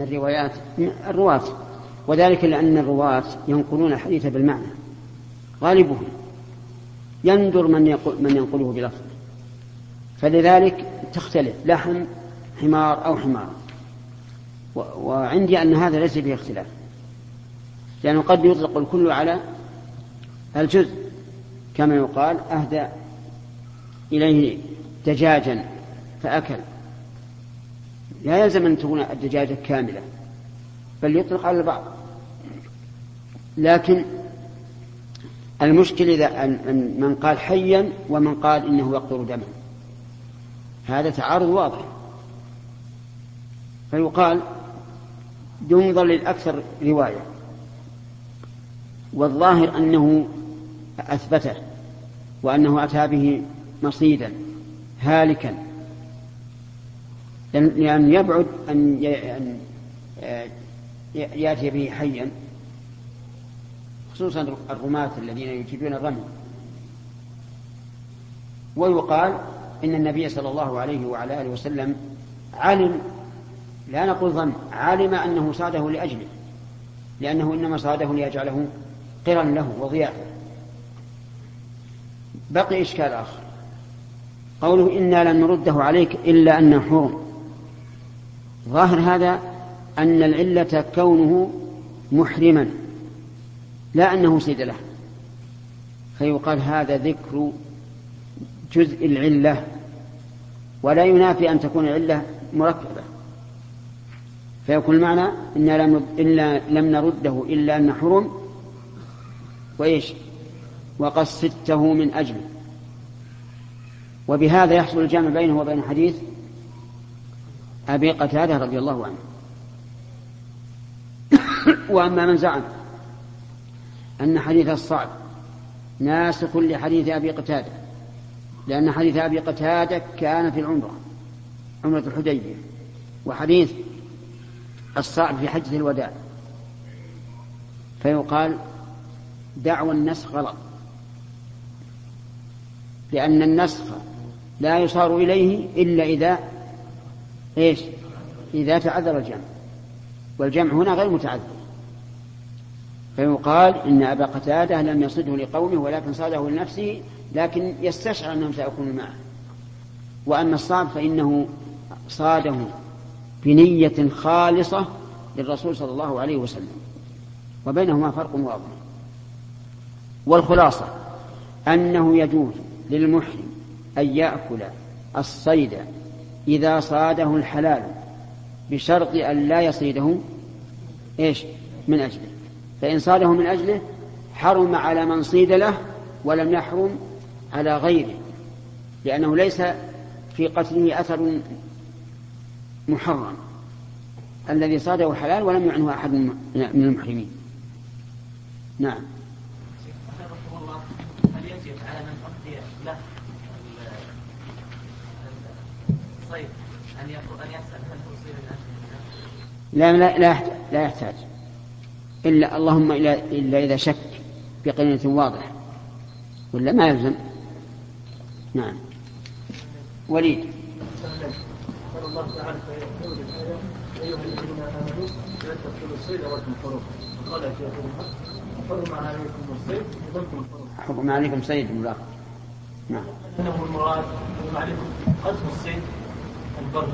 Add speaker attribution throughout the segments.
Speaker 1: الرواة، وذلك لأن الرواة ينقلون الحديث بالمعنى غالبهم، يندر من ينقله بلفظ، فلذلك تختلف لحم حمار أو حمار. وعندي أن هذا ليس فيه اختلاف، لأنه قد يطلق الكل على الجزء، كما يقال أهدى إليه دجاجا فأكل، لا يلزم أن تكون الدجاجة كاملة، بل يطلق على البعض. لكن المشكلة إذا من قال حيا ومن قال إنه يقطر دما، هذا تعارض واضح، فيقال ينظر للأكثر رواية، والظاهر أنه أثبته وأنه أتى به مصيدا هالكا، لأن يبعد أن يأتي به حيا، خصوصا الرماة الذين يجيدون الرمي. ويقال إن النبي صلى الله عليه وعلى آله وسلم علم، لا نقول ظن، علم أنه صاده لأجله، لأنه إنما صاده ليجعله قرا له وضيافة. بقي إشكال آخر، قوله إنا لن نرده عليك إلا أنه حرم. ظاهر هذا أن العلة كونه محرما، لا أنه صيد له، فيقال هذا ذكر جزء العلة، ولا ينافي أن تكون العلة مركبة، فيكون المعنى إنا لم نرده إلا أن حرم وإيش وقصدته من أجله. وبهذا يحصل الجمع بينه وبين حديث أبي قتادة رضي الله عنه. وأما من زعم أن حديث الصعب ناسخ لحديث أبي قتادة، لأن حديث أبي قتادة كان في عمرة الحديبية، وحديث الصعب في حجة الوداع، فيقال دعوى النسخ غلط، لأن النسخ لا يصار إليه إلا إذا تعذر الجمع، والجمع هنا غير متعذر، فيقال إن أبا قتادة لم يصده لقومه ولكن صاده لنفسه، لكن يستشعر أنهم سيكونوا معه. وأما الصعب فإنه صاده بنية خالصة للرسول صلى الله عليه وسلم، وبينهما فرق واضح. والخلاصة أنه يجوز للمحرم أن يأكل الصيد إذا صاده الحلال، بشرط أن لا يصيده من أجله، فإن صاده من أجله حرم على من صيد له ولم يحرم على غيره، لأنه ليس في قتله أثر محرم، الذي صاده حلال ولم يعنه أحد من المحرمين. نعم.
Speaker 2: هل يجب على من أخذ له الصيد أن يسأل هل تصير
Speaker 1: لا يحتاج، إلا اللهم إلا إذا شك بقرينة واضحة، ولا ما يلزم. نعم. وليد.
Speaker 3: قال الله تعالى في أول الآية أيها الذين آمنوا لا تقتلوا الصيد وأنتم حرم، قال في حرم عليكم الصيد وأنتم حرم.
Speaker 1: حرم عليكم صيد ملاق. نعم.
Speaker 3: إنه المراد حرم عليكم قتل الصيد البر،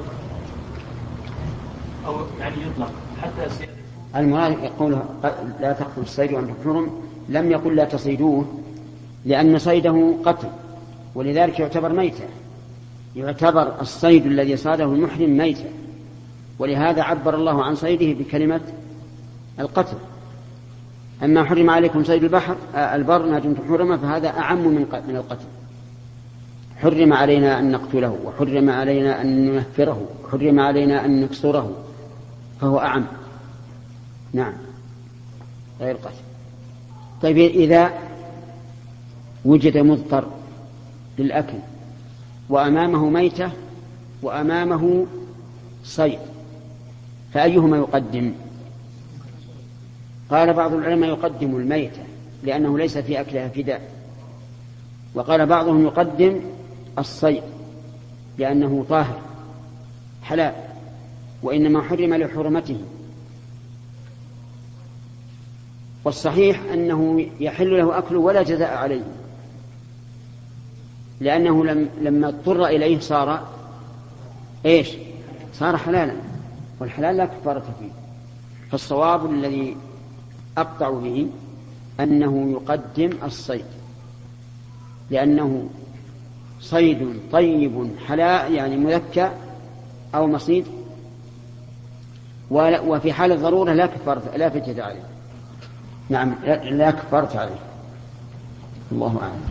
Speaker 3: أو يعني يطلق حتى سيادة.
Speaker 1: المراد يقول لا تقتلوا الصيد وأنتم حرم، لم يقل لا تصيدوه، لأن صيده قتل، ولذلك يعتبر ميتة، يعتبر الصيد الذي صاده المحرم ميتة، ولهذا عبر الله عن صيده بكلمة القتل. أما حرم عليكم صيد البر ما دمتم حرما، فهذا أعم من القتل. حرم علينا أن نقتله، وحرم علينا أن ننفره، وحرم علينا أن نكسره، فهو أعم. نعم، غير قتل. طيب إذا وجد مضطر للأكل وأمامه ميتة وأمامه صيد، فأيهما يقدم؟ قال بعض العلماء يقدم الميتة لأنه ليس في أكلها فداء، وقال بعضهم يقدم الصيد لأنه طاهر حلال، وإنما حرم لحرمته والصحيح أنه يحل له أكله ولا جزاء عليه، لأنه لما اضطر إليه صار صار حلالا، والحلال لا كفارة فيه. فالصواب الذي أقطع به أنه يقدم الصيد، لأنه صيد طيب حلال يعني مذكى أو مصيد، وفي حال الضرورة لا فدية عليه. نعم لا كفارة عليه. الله أعلم.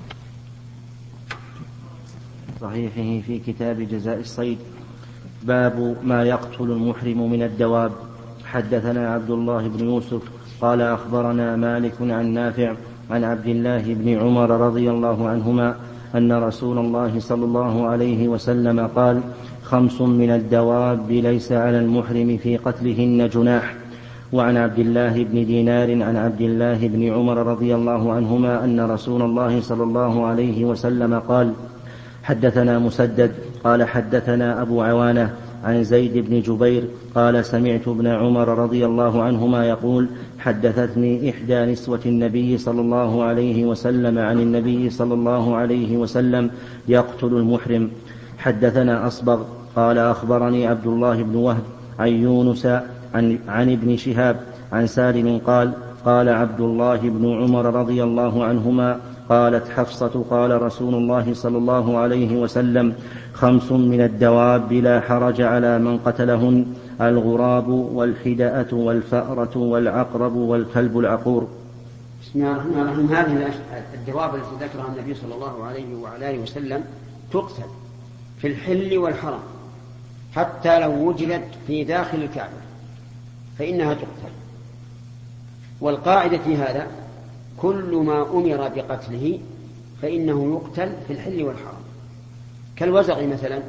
Speaker 4: صحيحه في كتاب جزاء الصيد باب ما يقتل المحرم من الدواب. حدثنا عبد الله بن يوسف قال أخبرنا مالك عن نافع عن عبد الله بن عمر رضي الله عنهما أن رسول الله صلى الله عليه وسلم قال: 5 من الدواب ليس على المحرم في قتلهن جناح. وعن عبد الله بن دينار عن عبد الله بن عمر رضي الله عنهما أن رسول الله صلى الله عليه وسلم قال: حدثنا مسدد قال حدثنا أبو عوانة عن زيد بن جبير قال: سمعت ابن عمر رضي الله عنهما يقول: حدثتني إحدى نسوة النبي صلى الله عليه وسلم عن النبي صلى الله عليه وسلم يقتل المحرم. حدثنا أصبغ قال: أخبرني عبد الله بن وهب عن يونس عن ابن شهاب عن سالم قال: قال عبد الله بن عمر رضي الله عنهما: قالت حفصة: قال رسول الله صلى الله عليه وسلم: 5 من الدواب لا حرج على من قتلهن: الغراب والحدأة والفأرة والعقرب والكلب العقور.
Speaker 1: بسم الله الرحمن الرحيم. هذه الدواب التي ذكرها النبي صلى الله عليه وعلى آله وسلم تقتل في الحل والحرم، حتى لو وجدت في داخل الكعبة فإنها تقتل. والقاعدة في هذا: كل ما أمر بقتله فإنه يقتل في الحل والحرم، كالوزغ مثلا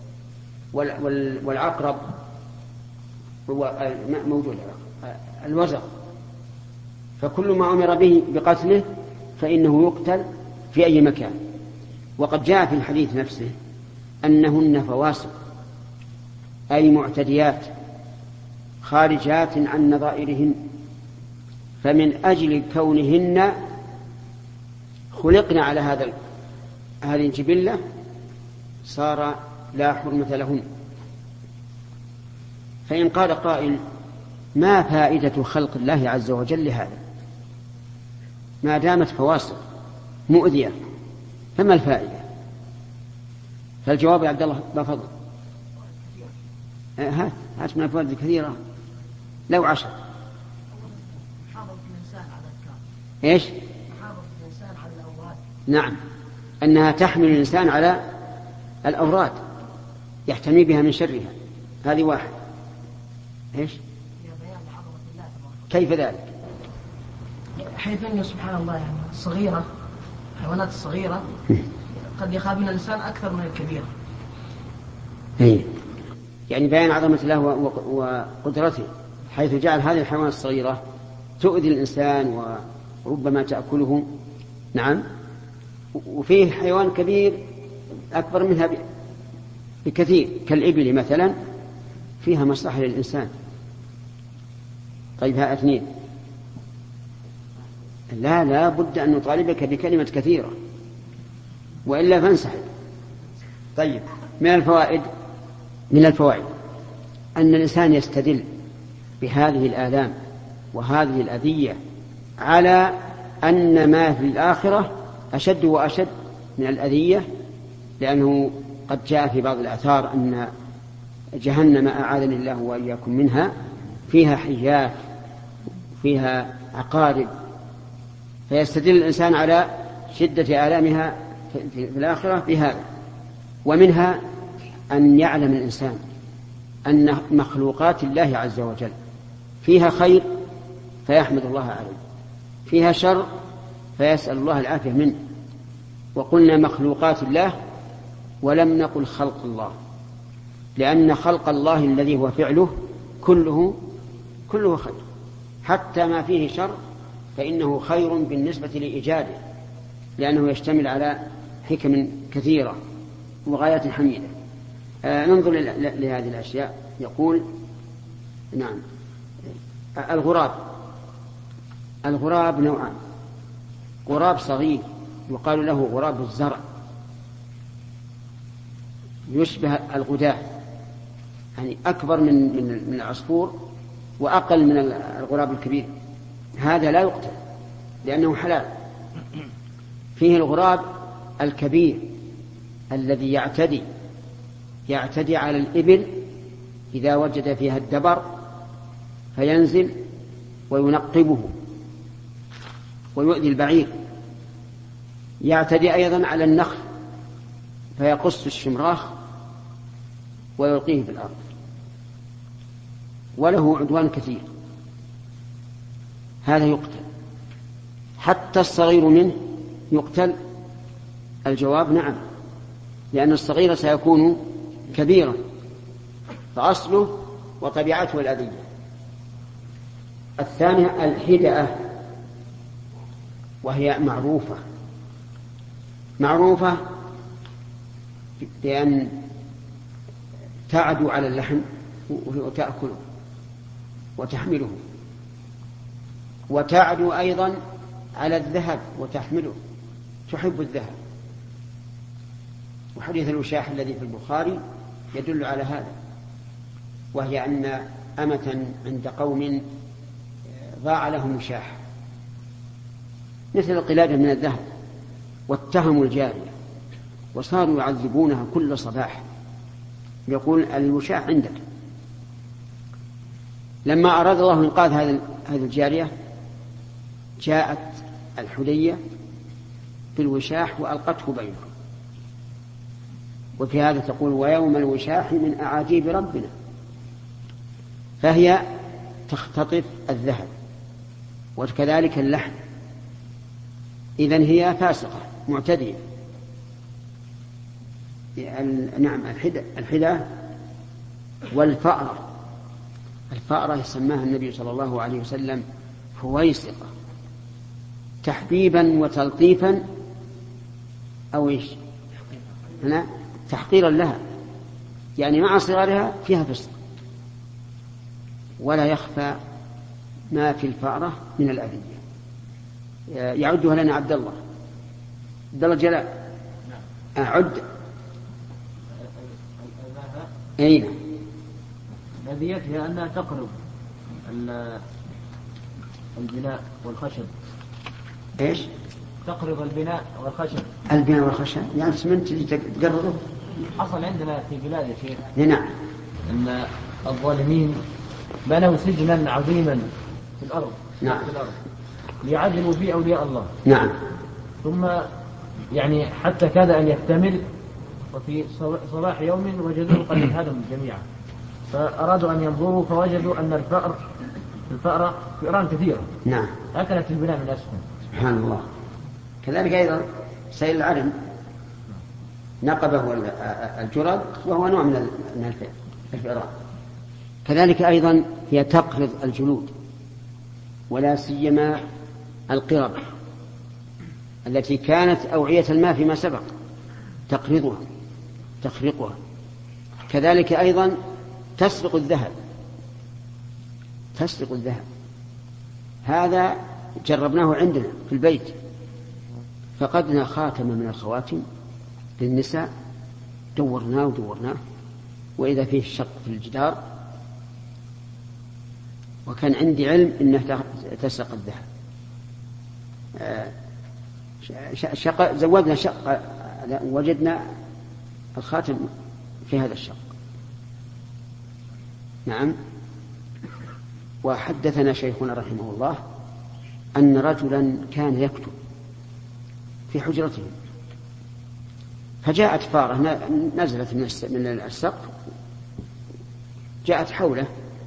Speaker 1: والعقرب موجود الوزغ، فكل ما أمر به بقتله فإنه يقتل في أي مكان. وقد جاء في الحديث نفسه أنهن فواسق، أي معتديات خارجات عن نظائرهن، فمن أجل كونهن خلقنا على هذه الجبلة صار لا حرمة لهن. فإن قال قائل: ما فائدة خلق الله عز وجل لهذا ما دامت فواسق مؤذية؟ فما الفائدة؟ فالجواب يا عبد الله بفضل هات من الفوائد الكثيرة لو 10. إيش؟ نعم، أنها تحمل الإنسان على الأوراد يحتمي بها من شرها، هذه واحد. إيش؟ كيف ذلك؟
Speaker 5: حيث أنه سبحان الله يعني الصغيرة، الحيوانات الصغيرة قد يخاف من الإنسان أكثر من الكبيرة.
Speaker 1: يعني بيان عظمة الله وقدرته، حيث جعل هذه الحيوانات الصغيرة تؤذي الإنسان وربما تأكله. نعم. وفيه حيوان كبير أكبر منها بكثير، كالإبل مثلا فيها مصلحة للإنسان. طيب ها 2. لا بد أن نطالبك بكلمة كثيرة وإلا فانسحب. طيب من الفوائد أن الإنسان يستدل بهذه الآلام وهذه الأذية على أن ما في الآخرة أشد وأشد من الأذية، لأنه قد جاء في بعض الآثار أن جهنم أعاذني الله وإياكم منها فيها حيات فيها عقارب، فيستدل الإنسان على شدة آلامها في الآخرة بهذا. ومنها أن يعلم الإنسان أن مخلوقات الله عز وجل فيها خير فيحمد الله عليه، فيها شر فيسأل الله العافية منه. وقلنا مخلوقات الله ولم نقل خلق الله، لأن خلق الله الذي هو فعله كله خير، حتى ما فيه شر فإنه خير بالنسبة لإيجاده، لأنه يشتمل على حكم كثيرة وغايات حميدة. ننظر لهذه الأشياء. يقول: نعم، الغراب الغراب نوعان: غراب صغير يقال له غراب الزرع، يشبه الغداة، يعني أكبر من العصفور وأقل من الغراب الكبير، هذا لا يقتل لأنه حلال. فيه الغراب الكبير الذي يعتدي على الإبل إذا وجد فيها الدبر فينزل وينقبه ويؤذي البعير. يعتدي أيضا على النخل فيقص الشمراخ ويلقيه في الأرض، وله عدوان كثير، هذا يقتل. حتى الصغير منه يقتل. الجواب نعم، لأن الصغير سيكون كبيرا، فأصله وطبيعته الأذية. الثانية الحدأة، وهي معروفة بأن تعدو على اللحم وتأكله وتحمله، وتعدو أيضا على الذهب وتحمله، تحب الذهب. وحديث الوشاح الذي في البخاري يدل على هذا، وهي أن أمة عند قوم ضاع لهم وشاح مثل القلادة من الذهب، واتهموا الجارية وصاروا يعذبونها كل صباح، يقول الوشاح عندك. لما أراد الله إنقاذ هذه الجارية جاءت الحلية بالوشاح وألقته بينهم. وفي هذا تقول: ويوم الوشاح من أعاجيب ربنا. فهي تختطف الذهب، وكذلك اللحم. إذن هي فاسقة معتدية. نعم، الحدة والفأرة. الفأرة يسماها النبي صلى الله عليه وسلم فويسقة، تحبيبا وتلطيفا، أو إيش هنا تحقيرا لها، يعني مع صغارها فيها فسق. ولا يخفى ما في الفأرة من الأذية. يعدها لنا عبد الله جلاء. أعد أين
Speaker 3: أذيتها أنها تقرب البناء والخشب.
Speaker 1: إيش؟
Speaker 3: تقرب البناء والخشب.
Speaker 1: يعني اسمنت اللي تقربه.
Speaker 3: حصل عندنا في بلاد يا شيخ
Speaker 1: نعم
Speaker 3: أن الظالمين بنوا سجنا عظيما في الأرض.
Speaker 1: نعم.
Speaker 3: في الأرض ليعذبوا فيه أولياء الله.
Speaker 1: نعم.
Speaker 3: ثم يعني حتى كاد أن يكتمل، وفي صباح يوم وجدوه قد انهدم جميعا، فأرادوا أن ينظروا فوجدوا أن الفأرة فئران كثيرة.
Speaker 1: نعم.
Speaker 3: أكلت البناء من أسفل.
Speaker 1: سبحان الله. كذلك أيضا سيل العرم، نقبه الجرد، وهو نوع من الفئران. كذلك أيضا هي تقرض الجلود، ولا سيما القرب التي كانت أوعية الماء فيما سبق، تخرقها. كذلك أيضا تسرق الذهب. هذا جربناه عندنا في البيت، فقدنا خاتم من الخواتم للنساء، دورناه وإذا فيه شق في الجدار، وكان عندي علم إنها تسرق الذهب. زودنا شق، وجدنا الخاتم في هذا الشق. نعم. وحدثنا شيخنا رحمه الله أن رجلا كان يكتب في حجرته، فجاءت فارة نزلت من السقف، جاءت حوله،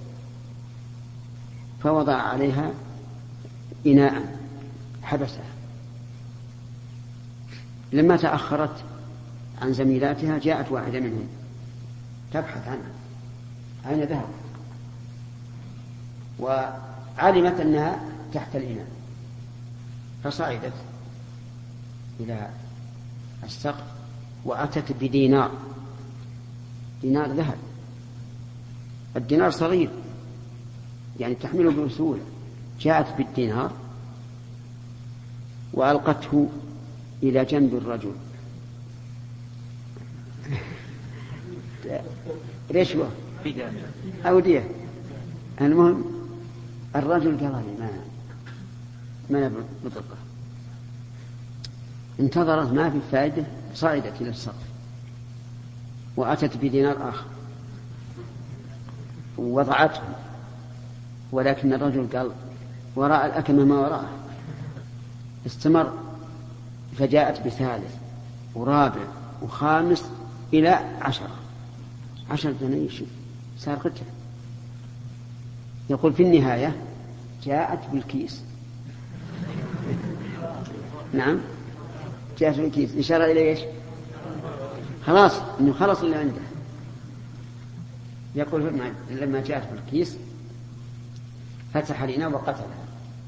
Speaker 1: فوضع عليها إناء حبسها. لما تأخرت عن زميلاتها جاءت واحدة منهم تبحث عنها أين ذهب، وعلمت أنها تحت الإناء، فصعدت إلى السقف وأتت بدينار ذهب. الدينار صغير يعني تحمله بسهولة، جاءت بالدينار وألقته إلى جنب الرجل رشوة أو دية. المهم الرجل قال لي ما بطلقه. انتظرت ما في فائدة، صعدت إلى السقف وأتت بدينار آخر ووضعته، ولكن الرجل قال وراء الأكمة ما وراءه. استمر فجاءت بثالث ورابع وخامس إلى 10 دنانير. صار قتل. يقول في النهاية جاءت بالكيس. نعم جاءت بالكيس، إشارة إلى إيش؟ خلاص إنه خلص اللي عنده. يقول لما جاءت بالكيس فتح لنا وقتلها،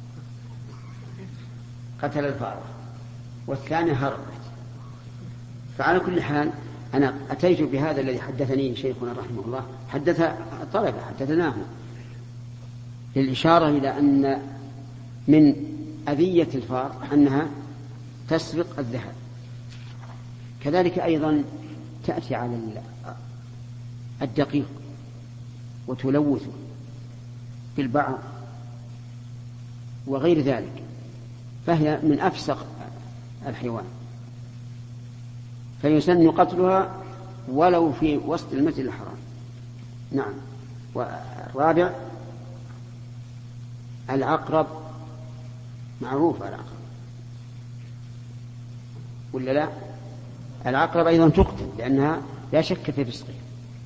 Speaker 1: قتل الفارة والثانية هربت. فعلى كل حال أنا أتيت بهذا الذي حدثني شيخنا رحمه الله، حدث الطلبة حدثناه للإشارة إلى أن من أذية الفار أنها تسرق الذهب. كذلك أيضا تأتي على الدقيق وتلوثه بالبعض وغير ذلك، فهي من أفسق الحيوان، فيسن قتلها ولو في وسط المسجد الحرام. نعم. والرابع العقرب، معروف العقرب ولا لا؟ العقرب أيضا تقتل لأنها لا شك في رزقها،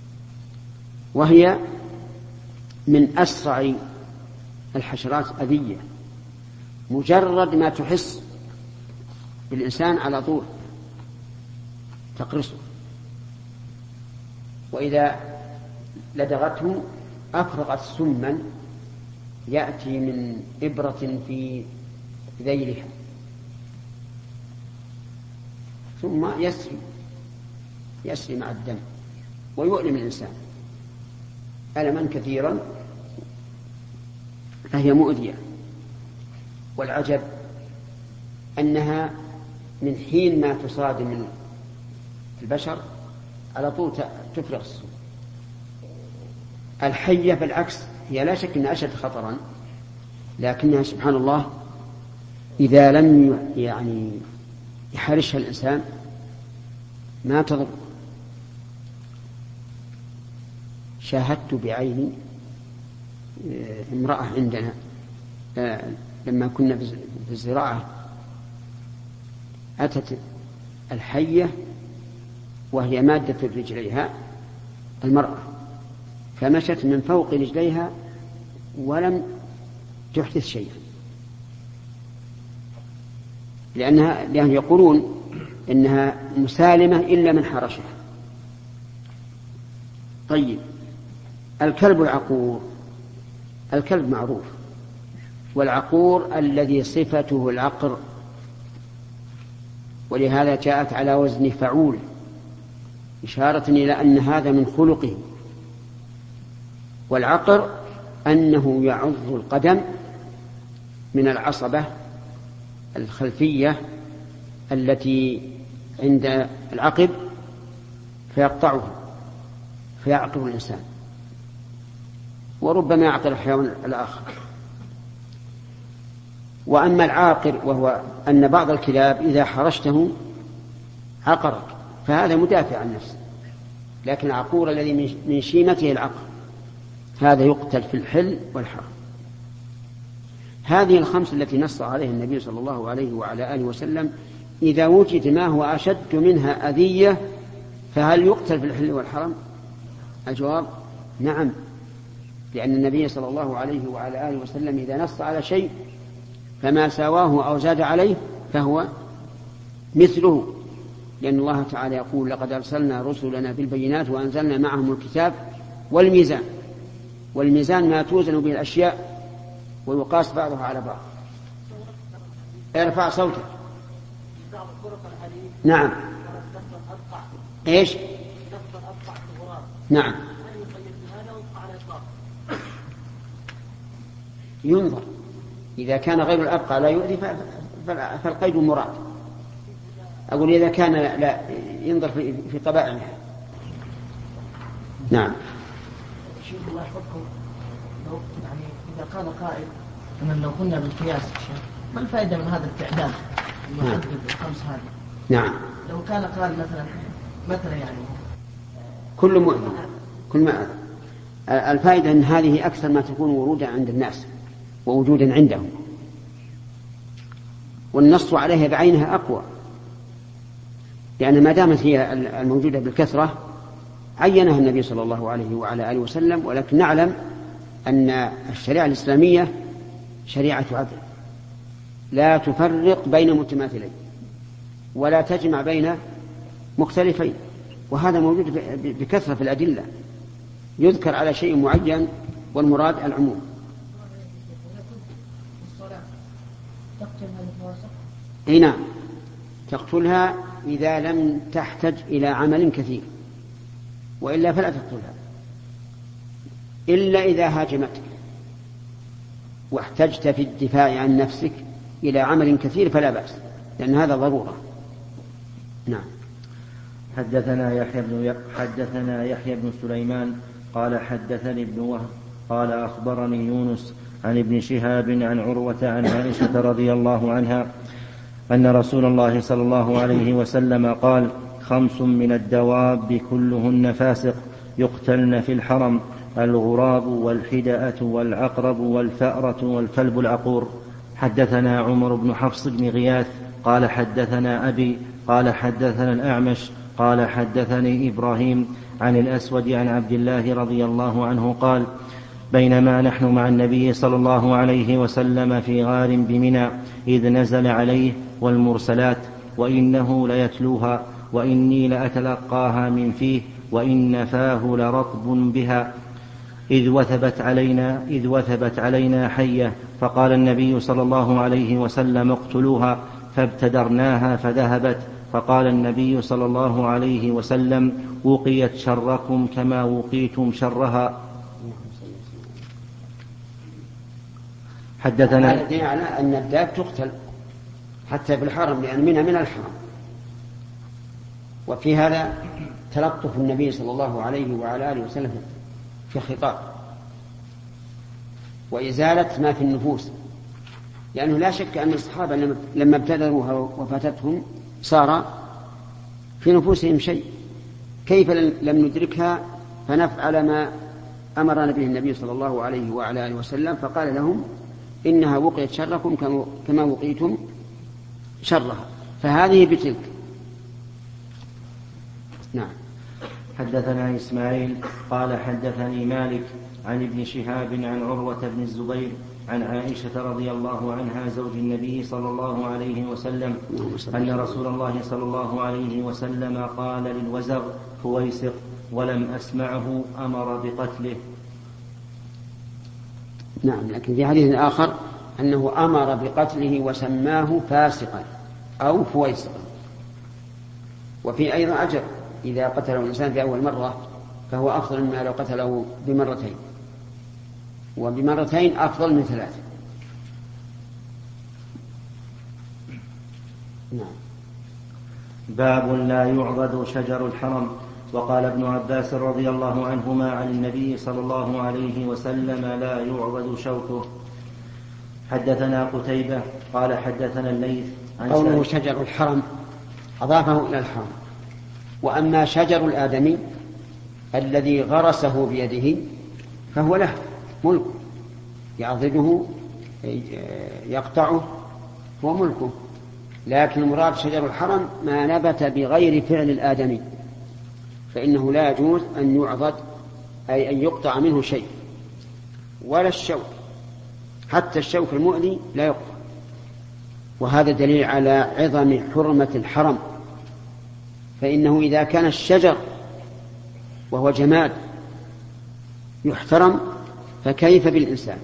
Speaker 1: وهي من أسرع الحشرات أذية. مجرد ما تحس بالإنسان على طول تقرصه، وإذا لدغته أفرغت سما يأتي من إبرة في ذيلها ثم يسري مع الدم ويؤلم الإنسان ألما كثيرا، فهي مؤذية. والعجب أنها من حين ما تصادم البشر على طول تفرغ السم. الحية بالعكس هي لا شك أنها أشد خطرا، لكنها سبحان الله إذا لم يحرشها الإنسان ما تضر. شاهدت بعيني امرأة عندنا لما كنا في الزراعة، أتت الحية وهي مادة رجليها المرأة، فمشت من فوق رجليها ولم تحدث شيئا، لأنه يقولون إنها مسالمة إلا من حرشها. طيب الكلب العقور، الكلب معروف، والعقور الذي صفته العقر، ولهذا جاءت على وزن فعول إشارة إلى أن هذا من خلقه. والعقر أنه يعض القدم من العصبة الخلفية التي عند العقب فيقطعه فيعقر الإنسان، وربما يعقر الحيوان الآخر. وأما العاقر وهو أن بعض الكلاب إذا حرشته عقرك، فهذا مدافع عن نفسه، لكن العقور الذي من شيمته العقر هذا يقتل في الحل والحرم. هذه الخمس التي نص عليها النبي صلى الله عليه وعلى آله وسلم إذا وجد ما هو أشد منها أذية فهل يقتل في الحل والحرم؟ الجواب نعم، لأن النبي صلى الله عليه وعلى آله وسلم إذا نص على شيء فما ساواه أو زاد عليه فهو مثله، لأن الله تعالى يقول لقد أرسلنا رسلنا بالبينات وأنزلنا معهم الكتاب والميزان، والميزان ما توزن به الأشياء ويقاس بعضها على بعض. ارفع صوتك. نعم. ايش؟ نعم. ينظر إذا كان غير الأبقى لا يؤذي فالقيد مراد. أقول إذا كان لا ينظر في طبائعها. نعم.
Speaker 5: شوف الله يحفظكم، لو يعني إذا قال قائل أن لو كنا بالقياس ما الفائدة من هذا التعداد المحدد الخمس هذه؟
Speaker 1: نعم.
Speaker 5: لو كان قال مثلا يعني
Speaker 1: كل مؤذن كل ما الفائدة أن هذه أكثر ما تكون ورودا عند الناس ووجودا عندهم، والنص عليها بعينها أقوى، لأن ما دامت هي الموجودة بالكثرة عينها النبي صلى الله عليه وعلى آله وسلم. ولكن نعلم أن الشريعة الإسلامية شريعة عدل لا تفرق بين متماثلين ولا تجمع بين مختلفين، وهذا موجود بكثرة في الأدلة، يذكر على شيء معين والمراد العموم. اي نعم، تقتلها إذا لم تحتج إلى عمل كثير، وإلا فلا تقتلها، إلا إذا هاجمتك واحتجت في الدفاع عن نفسك إلى عمل كثير فلا بأس، لأن هذا ضرورة. نعم.
Speaker 4: حدثنا يحيى بن سليمان قال حدثني ابن وهب قال أخبرني يونس عن ابن شهاب عن عروة عن عائشة رضي الله عنها أن رسول الله صلى الله عليه وسلم قال: 5 من الدواب كلهن فاسق يقتلن في الحرم: الغراب والحدأة والعقرب والفأرة والكلب العقور. حدثنا عمر بن حفص بن غياث قال حدثنا أبي قال حدثنا الأعمش قال حدثني إبراهيم عن الأسود عن عبد الله رضي الله عنه قال: بينما نحن مع النبي صلى الله عليه وسلم في غار بمنى إذ نزل عليه والمرسلات وإنه ليتلوها وإني لأتلقاها من فيه وإن فاه لرطب بها إذ وثبت علينا حية، فقال النبي صلى الله عليه وسلم: اقتلوها، فابتدرناها فذهبت، فقال النبي صلى الله عليه وسلم: وقيت شركم كما وقيتم شرها.
Speaker 1: حدثنا على أن الداب تقتل حتى في الحرم، لأن منها من الحرم. وفي هذا تلطف النبي صلى الله عليه وعلى آله وسلم في الخطاب وإزالة ما في النفوس، لأنه لا شك أن الصحابة لما ابتدروها وفاتتهم صار في نفوسهم شيء، كيف لم ندركها فنفعل ما أمرنا به النبي صلى الله عليه وعلى آله وسلم، فقال لهم: إنها وقيت شركم كما وقيتم شرها، فهذه بتلك. نعم.
Speaker 4: حدثنا إسماعيل قال حدثني مالك عن ابن شهاب عن عروة بن الزبير عن عائشة رضي الله عنها زوج النبي صلى الله عليه وسلم أن رسول الله صلى الله عليه وسلم قال للوزغ: فويسق، ولم أسمعه أمر بقتله.
Speaker 1: نعم، لكن في حديث آخر أنه أمر بقتله وسماه فاسقا أو فويسقا. وفي أيضا أجر إذا قتله الإنسان في أول مرة، فهو أفضل مما لو قتله بمرتين، وبمرتين أفضل من 3. نعم.
Speaker 4: باب لا يعضد شجر الحرم. وقال ابن عباس رضي الله عنهما عن النبي صلى الله عليه وسلم: لا يعضد شوكه. حدثنا قتيبة قال حدثنا الليث عن
Speaker 1: قوله شجر الحرم أضافه إلى الحرم. وأما شجر الآدمي الذي غرسه بيده فهو له ملك، يعضده يقطعه هو ملكه، لكن المراد شجر الحرم ما نبت بغير فعل الآدمي، فإنه لا يجوز أن يعضد، أي أن يقطع منه شيء، ولا الشوك، حتى الشوك المؤذي لا يقطع. وهذا دليل على عظم حرمة الحرم، فإنه إذا كان الشجر وهو جماد يحترم فكيف بالإنسان؟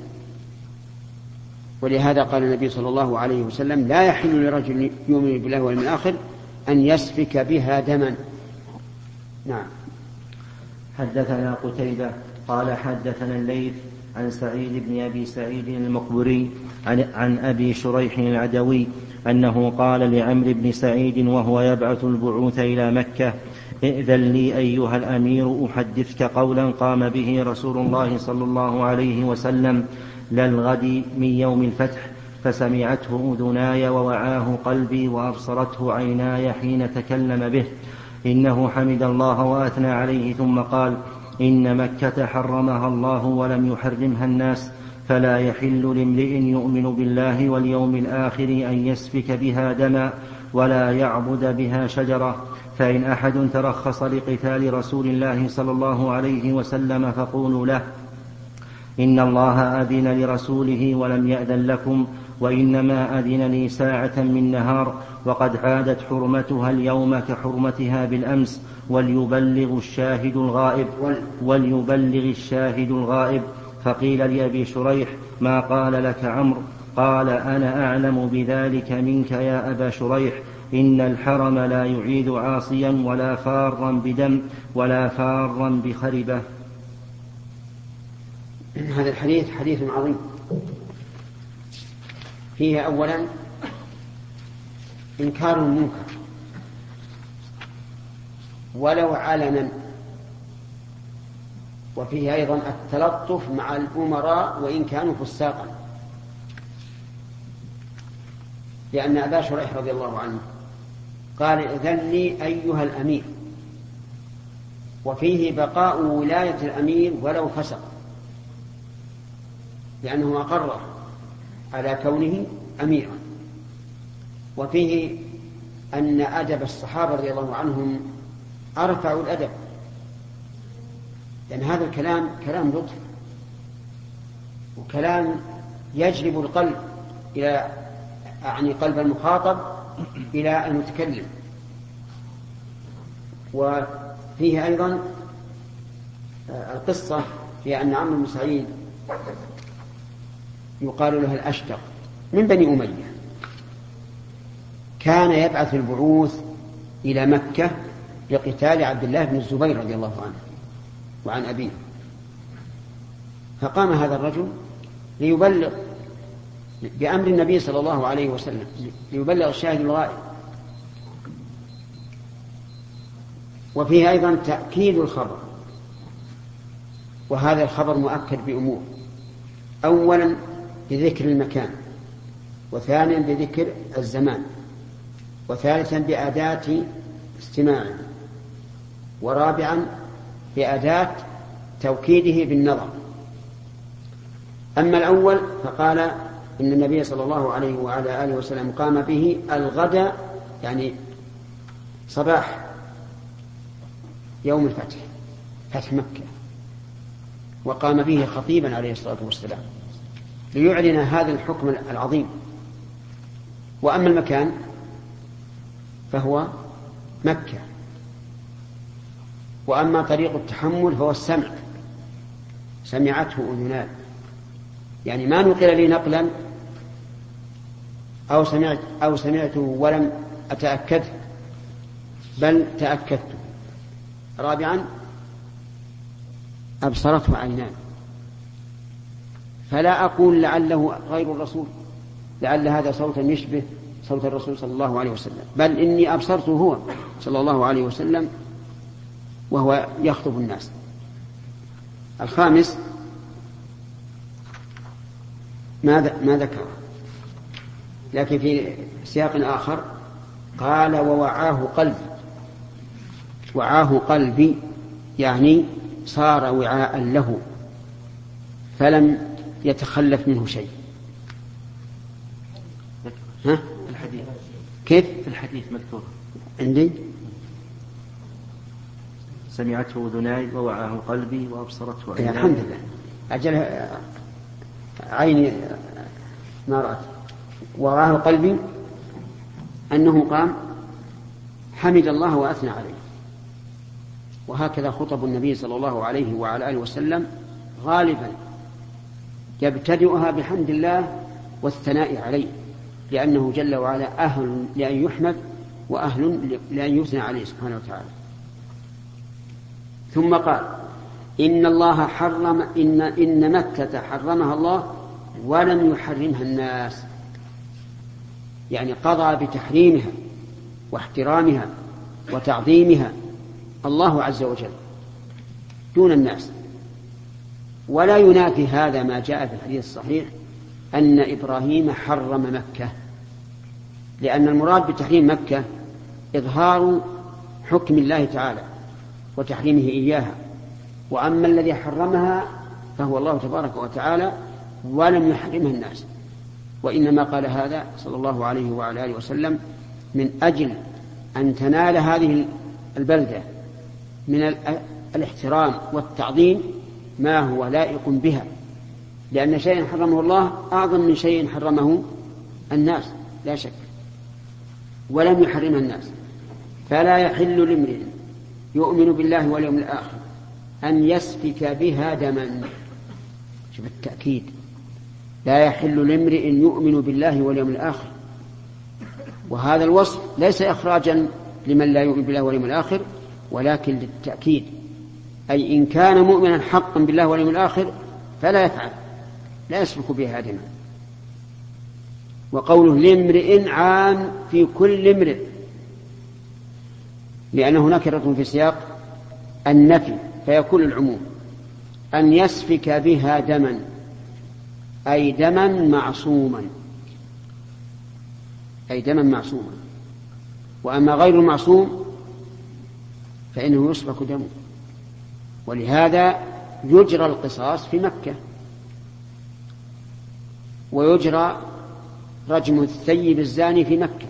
Speaker 1: ولهذا قال النبي صلى الله عليه وسلم: لا يحل لرجل يؤمن بالله واليوم الآخر أن يسفك بها دما. نعم.
Speaker 4: حدثنا قتيبة قال حدثنا الليث عن سعيد بن أبي سعيد المقبري عن أبي شريح العدوي أنه قال لعمرو بن سعيد وهو يبعث البعوث إلى مكة: ائذن لي أيها الأمير أحدثك قولا قام به رسول الله صلى الله عليه وسلم للغد من يوم الفتح، فسمعته أذناي ووعاه قلبي وأبصرته عيناي حين تكلم به. إنه حمد الله وأثنى عليه ثم قال: إن مكة حرمها الله ولم يحرمها الناس، فلا يحل لامرئ يؤمن بالله واليوم الآخر أن يسفك بها دما ولا يعبد بها شجرة. فإن أحد ترخص لقتال رسول الله صلى الله عليه وسلم فقولوا له: إن الله أذن لرسوله ولم يأذن لكم، وإنما أذن لي ساعة من نهار، وقد عادت حرمتها اليوم كحرمتها بالأمس، وليبلغ الشاهد الغائب. فقيل لأبي شريح: ما قال لك عمرو؟ قال: أنا أعلم بذلك منك يا أبا شريح. إن الحرم لا يعيد عاصيا ولا فارا بدم ولا فارا بخربة.
Speaker 1: هذا الحديث حديث عظيم، فيه أولا إنكار المنكر ولو علنا، وفيه أيضا التلطف مع الأمراء وإن كانوا فساقا، لأن أبا شريح رضي الله عنه قال: ائذن لي أيها الأمير، وفيه بقاء ولاية الأمير ولو فسق، لأنه أقر على كونه أميرا. وفيه أن أدب الصحابة رضي الله عنهم أرفع الأدب، لأن هذا الكلام كلام لطف وكلام يجلب القلب إلى قلب المخاطب إلى المتكلم. وفيه أيضا القصة في أن عمرو بن سعيد يقال له الأشتق من بني أمية، كان يبعث البعوث إلى مكة لقتال عبد الله بن الزبير رضي الله عنه وعن أبيه. فقام هذا الرجل ليبلغ بأمر النبي صلى الله عليه وسلم، ليبلغ الشاهد الغائب. وفيه أيضا تأكيد الخبر، وهذا الخبر مؤكد بأمور: أولا بذكر المكان، وثانيا بذكر الزمان، وثالثا بأداة استماع، ورابعا بأداة توكيده بالنظر. أما الأول فقال إن النبي صلى الله عليه وعلى آله وسلم قام به الغد، يعني صباح يوم الفتح، فتح مكة، وقام به خطيبا عليه الصلاة والسلام ليعلن هذا الحكم العظيم. وأما المكان فهو مكة. وأما طريق التحمل فهو السمع، سمعته أذنان، يعني ما نقل لي نقلا أو سمعته ولم أتأكد، بل تأكدت. رابعا أبصرته عينان، فلا أقول لعله غير الرسول، لعل هذا صوتا يشبه صوت الرسول صلى الله عليه وسلم، بل إني أبصرته هو صلى الله عليه وسلم وهو يخطب الناس. الخامس ما ذكر، لكن في سياق آخر قال: ووعاه قلبي. وعاه قلبي يعني صار وعاء له فلم يتخلف منه شيء. ها؟
Speaker 4: الحديث
Speaker 1: كيف؟
Speaker 4: في الحديث مذكور
Speaker 1: عندي:
Speaker 4: سمعته أذناي ووعاه قلبي وأبصرته عيناي.
Speaker 1: الحمد لله، أجل عيني ما رأت. ووعاه قلبي أنه قام حمد الله وأثنى عليه. وهكذا خطب النبي صلى الله عليه وعلى آله وسلم غالبا يبتدئها بحمد الله والثناء عليه، لأنه جل وعلا أهل لأن يحمد وأهل لأن يثنى عليه سبحانه وتعالى. ثم قال: إن الله حرم إن مكة حرمها الله ولم يحرمها الناس، يعني قضى بتحريمها واحترامها وتعظيمها الله عز وجل دون الناس. ولا ينافي هذا ما جاء في الحديث الصحيح أن إبراهيم حرم مكة، لأن المراد بتحريم مكة إظهار حكم الله تعالى وتحريمه إياها، وأما الذي حرمها فهو الله تبارك وتعالى ولم يحرمها الناس. وإنما قال هذا صلى الله عليه وعلى آله وسلم من أجل أن تنال هذه البلدة من الاحترام والتعظيم ما هو لائق بها، لأن شيئا حرمه الله أعظم من شيء حرمه الناس لا شك، ولم يحرمها الناس. فلا يحل لامرئ يؤمن بالله واليوم الآخر أن يسفك بها دما. شوف التأكيد، لا يحل لامرئ يؤمن بالله واليوم الآخر، وهذا الوصف ليس إخراجا لمن لا يؤمن بالله واليوم الآخر، ولكن للتأكيد، أي إن كان مؤمنا حقا بالله واليوم الآخر فلا يفعل، لا يسفك بها دما. وقوله لامرئ عام في كل امرئ، لأنه نكرة في سياق النفي فيكون العموم. أن يسفك بها دما أي دما معصوما، أي دما معصوما. وأما غير المعصوم فإنه يسفك دمه، ولهذا يجرى القصاص في مكة، ويجرى رجم الثيب الزاني في مكة،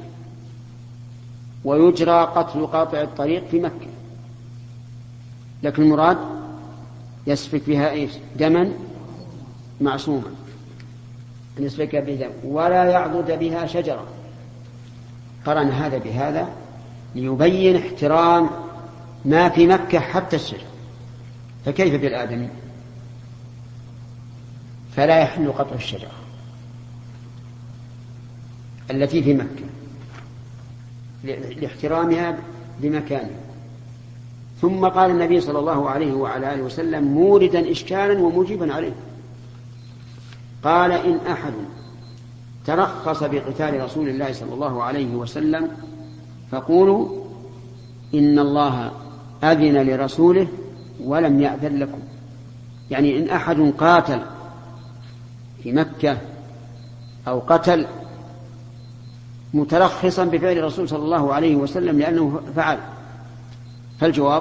Speaker 1: ويجرى قتل قاطع الطريق في مكة. لكن المراد يسفك بها إيش؟ دما معصوما، أن يسفك بها دم، ولا يعضد بها شجرة. قرن هذا بهذا ليبين احترام ما في مكة حتى الشجر، فكيف بالآدمي؟ فلا يحل قطع الشجرة التي في مكة لاحترامها بمكانها. ثم قال النبي صلى الله عليه وعلى آله وسلم موردا إشكالا ومجيبا عليه، قال إن أحد ترخص بقتال رسول الله صلى الله عليه وسلم فقولوا إن الله أذن لرسوله ولم يأذن لكم. يعني إن أحد قاتل في مكة أو قتل مترخصا بفعل الرسول صلى الله عليه وسلم لأنه فعل، فالجواب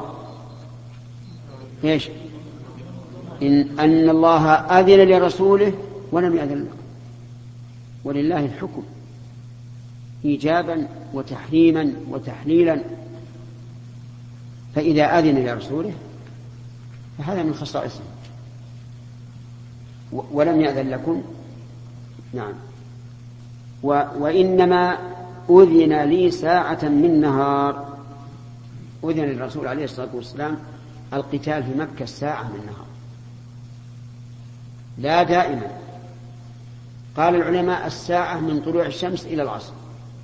Speaker 1: إيش؟ أن الله أذن لرسوله ولم يأذن لكم، ولله الحكم إيجابا وتحريما وتحليلا. فإذا أذن لرسوله فهذا من خصائصه، ولم يأذن لكم. نعم. وإنما أذن لي ساعة من نهار، أذن للرسول عليه الصلاة والسلام القتال في مكة ساعة من نهار لا دائما. قال العلماء الساعة من طلوع الشمس إلى العصر،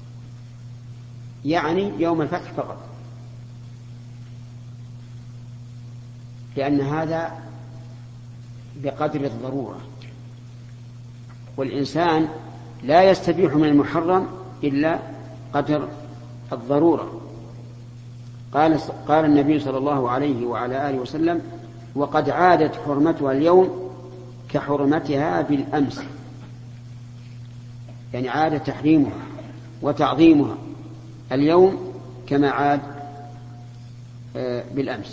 Speaker 1: يعني يوم الفتح فقط، لأن هذا بقدر الضرورة، والإنسان لا يستبيح من المحرم إلا قدر الضرورة. قال النبي صلى الله عليه وعلى آله وسلم وقد عادت حرمتها اليوم كحرمتها بالأمس، يعني عاد تحريمها وتعظيمها اليوم كما عاد بالأمس.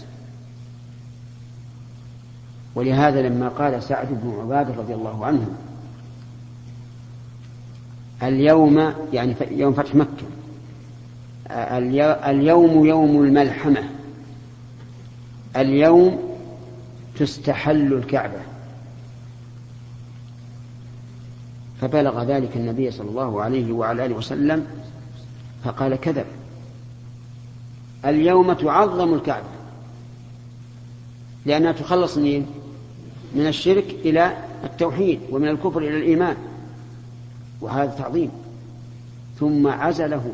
Speaker 1: ولهذا لما قال سعد بن عبادة رضي الله عنه اليوم، يعني يوم فتح مكة، اليوم يوم الملحمة، اليوم تستحل الكعبة، فبلغ ذلك النبي صلى الله عليه وعلى آله وسلم فقال كذب، اليوم تعظم الكعبة لأنها تخلص من الشرك إلى التوحيد ومن الكفر إلى الإيمان، وهذا تعظيم. ثم عزله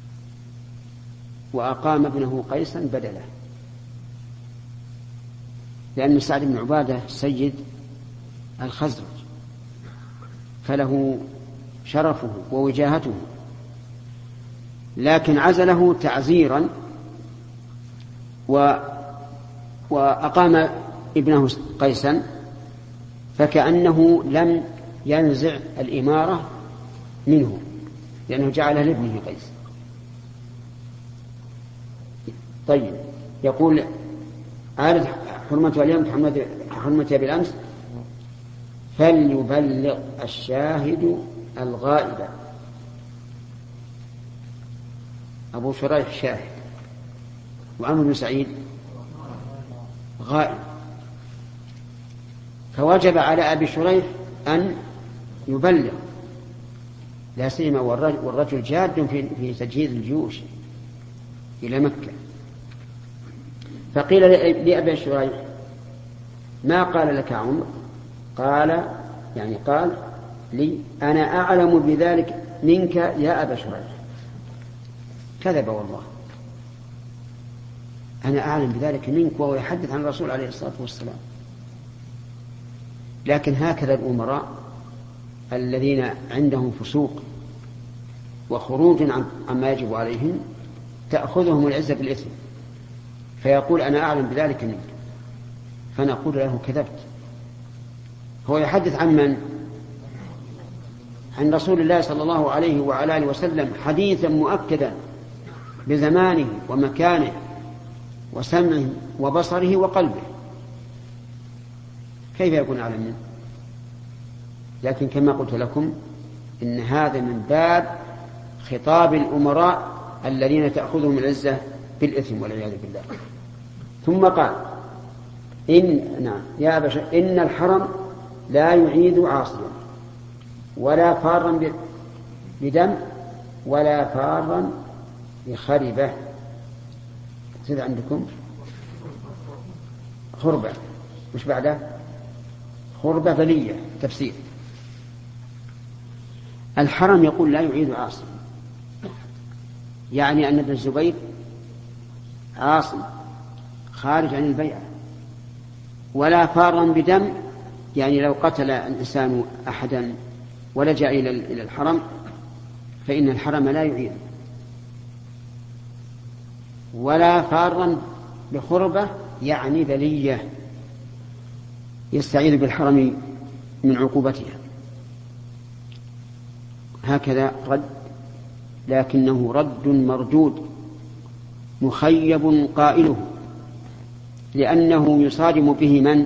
Speaker 1: وأقام ابنه قيسا بدله. لأن سعد بن عبادة سيد الخزرج، فله شرفه ووجاهته، لكن عزله تعزيرا وأقام ابنه قيسا، فكأنه لم ينزع الإمارة منه، لأنه جعلها لابنه قيس. طيب، يقول عادت حرمتها اليوم كحرمتها بالأمس، فليبلغ الشاهد الغائب. أبو شريح شاهد، وعمرو بن سعيد غائب، فوجب على أبي شريح أن يبلغ، لا سيما والرجل جاد في تجهيز الجيوش إلى مكة. فقيل لأبي شريح: ما قال لك عمرو؟ قال لي: أنا أعلم بذلك منك يا أبا شريح. كذب والله، أنا أعلم بذلك منك، وهو يحدث عن الرسول عليه الصلاة والسلام. لكن هكذا الأمراء الذين عندهم فسوق وخروج عما يجب عليهم تأخذهم العزة بالإثم، فيقول: أنا أعلم بذلك منك، فنقول له: كذبت. هو يحدث عن من؟ عن رسول الله صلى الله عليه وعلى آله وسلم حديثا مؤكدا بزمانه ومكانه وسمعه وبصره وقلبه، كيف يكون أعلم منه؟ لكن كما قلت لكم إن هذا من باب خطاب الأمراء الذين تأخذهم العزة بالإثم والعياذ بالله. ثم قال: يا بشر، إن الحرم لا يعيد عاصيا ولا فارا بدم ولا فارا بخربة. زيد عندكم خربة، مش بعده خربة بلية تفسير. الحرم يقول لا يعيد عاصي، يعني أن ابن الزبير عاصي خارج عن البيعة. ولا فارا بدم، يعني لو قتل الإنسان أحدا ولجأ إلى الحرم فإن الحرم لا يعيد. ولا فارا بخربة، يعني بلية يستعيذ بالحرم من عقوبتها. هكذا رد، لكنه رد مردود مخيب قائله، لأنه يصادم به من؟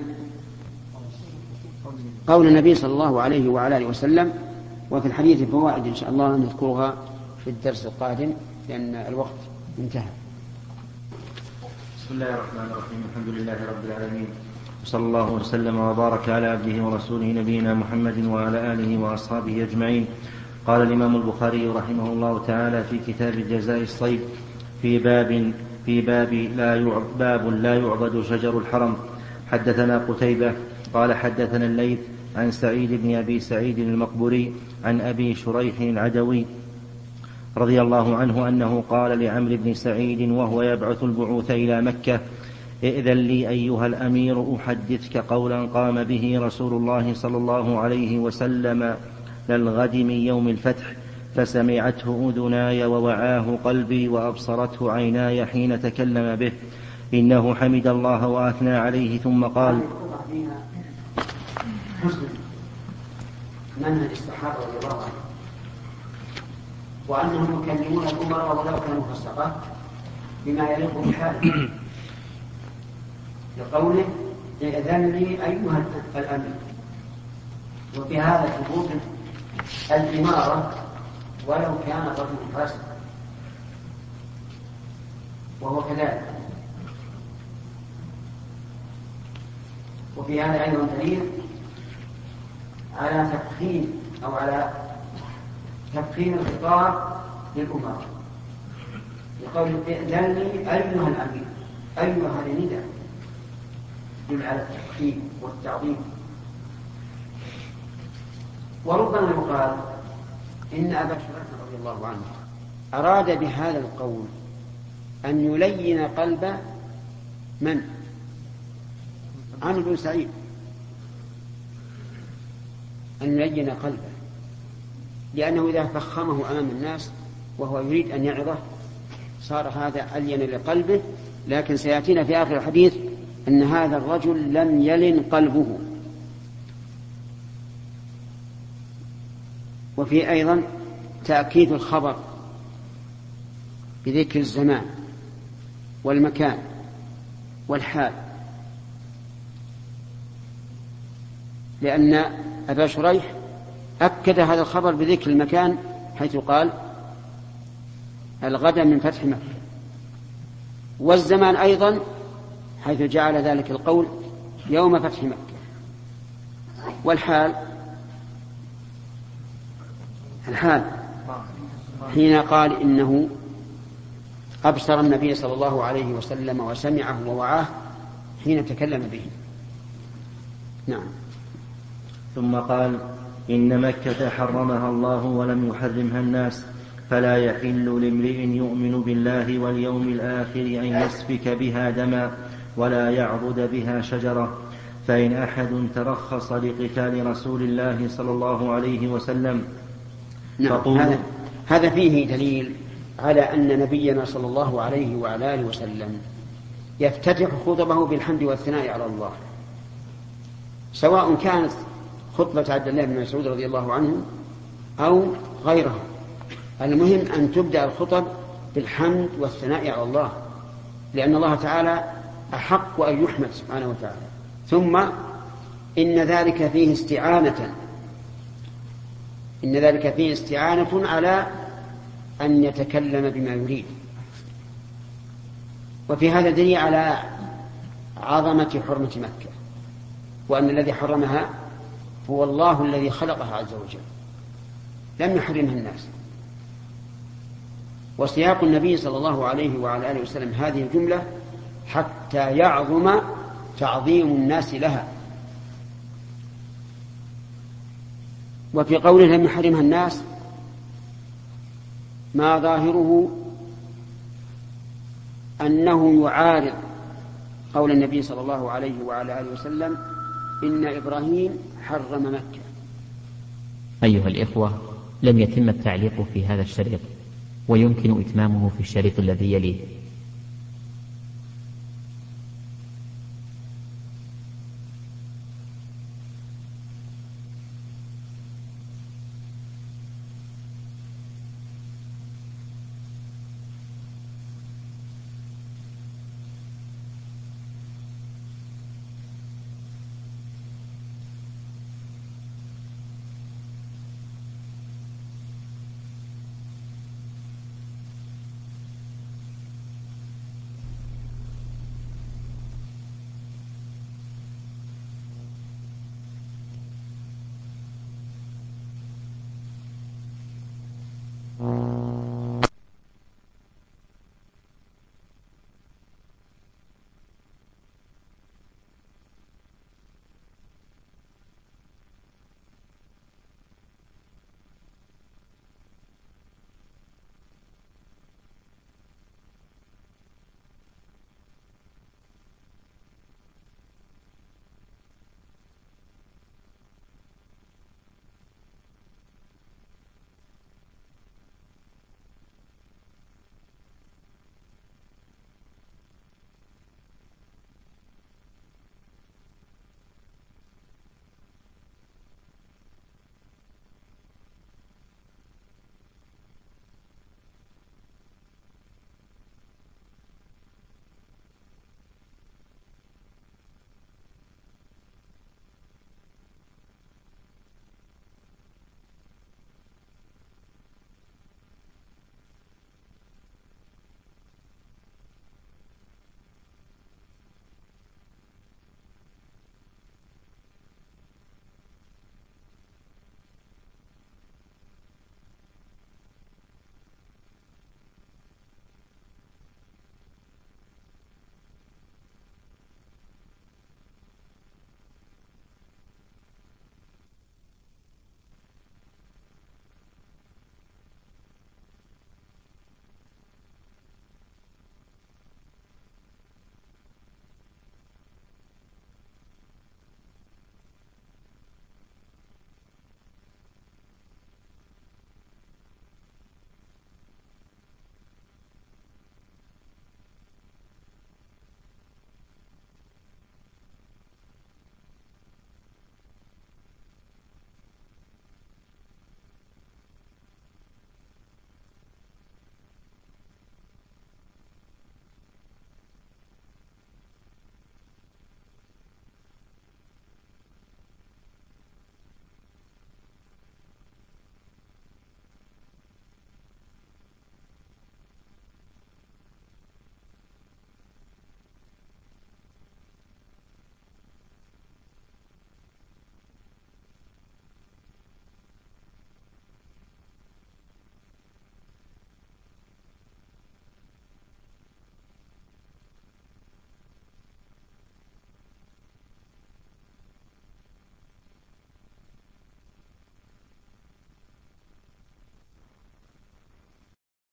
Speaker 1: قول النبي صلى الله عليه وعلى آله وسلم. وفي الحديث فوائد إن شاء الله نذكرها في الدرس القادم لأن الوقت انتهى.
Speaker 4: بسم الله الرحمن الرحيم. الحمد لله رب العالمين، وصلى الله وسلم وبارك على عبده ورسوله نبينا محمد وعلى آله وأصحابه أجمعين. قال الإمام البخاري رحمه الله تعالى في كتاب جزاء الصيد في باب لا يعبد شجر الحرم. حدثنا قتيبة قال حدثنا الليث عن سعيد بن أبي سعيد المقبوري عن أبي شريح العدوي رضي الله عنه أنه قال لعمرو بن سعيد وهو يبعث البعوث إلى مكة: ائذن لي أيها الأمير أحدثك قولا قام به رسول الله صلى الله عليه وسلم للغد من يوم الفتح، فسمعته أذناي ووعاه قلبي وأبصرته عيناي حين تكلم به، إنه حمد الله وأثنى عليه ثم قال:
Speaker 1: منهج الصحابة رضي الله عنهم، وأنهم يكلمون الأمراء ولو كانوا فسقة بما يليق بحاله، لقوله: ائذن لي أيها الأمير. وفي هذا ثبوت الإمارة ولو كان الرجل فاسقا، وهو كذلك. وفي هذا أيضا دليل على تفخيم الخطاب للأمراء، يقول: ائذن لي أيها الأمير. أيها لندى يدل على التفخيم والتعظيم. وربما يقال إن أبا شريح رضي الله عنه أراد بهذا القول أن يلين قلب من؟ عامر بن سعيد أن يلين قلبه، لأنه إذا فخمه أمام الناس وهو يريد أن يعظه صار هذا ألين لقلبه. لكن سيأتينا في آخر الحديث أن هذا الرجل لم يلن قلبه. وفي أيضا تأكيد الخبر بذكر الزمان والمكان والحال، لأن أبا شريح أكد هذا الخبر بذكر المكان حيث قال الغد من فتح مكة، والزمان أيضا حيث جعل ذلك القول يوم فتح مكة، والحال حين قال إنه أبصر النبي صلى الله عليه وسلم وسمعه ووعاه حين تكلم به. نعم.
Speaker 4: ثم قال إن مكة حرمها الله ولم يحرمها الناس، فلا يحل لامرئ يؤمن بالله واليوم الآخر أن يسفك بها دما ولا يعضد بها شجرة. فإن أحد ترخص لقتال رسول الله صلى الله عليه وسلم
Speaker 1: نعم. هذا فيه دليل على أن نبينا صلى الله عليه وعلى آله وسلم يفتتح خطبه بالحمد والثناء على الله، سواء كانت خطبة عبد الله بن مسعود رضي الله عنه أو غيرها. المهم أن تبدأ الخطب بالحمد والثناء على الله، لأن الله تعالى أحق أن يحمد سبحانه وتعالى. ثم إن ذلك فيه استعانة على أن يتكلم بما يريد. وفي هذا دليل على عظمة حرمة مكة، وأن الذي حرمها هو الله الذي خلقها عز وجل، لم يحرمها الناس. وسياق النبي صلى الله عليه وعلى آله وسلم هذه الجملة حتى يعظم تعظيم الناس لها. وفي قوله لم يحرمها الناس ما ظاهره أنه يعارض قول النبي صلى الله عليه وعلى آله وسلم إن إبراهيم حرم مكة.
Speaker 6: أيها الإخوة، لم يتم التعليق في هذا الشريط، ويمكن إتمامه في الشريط الذي يليه.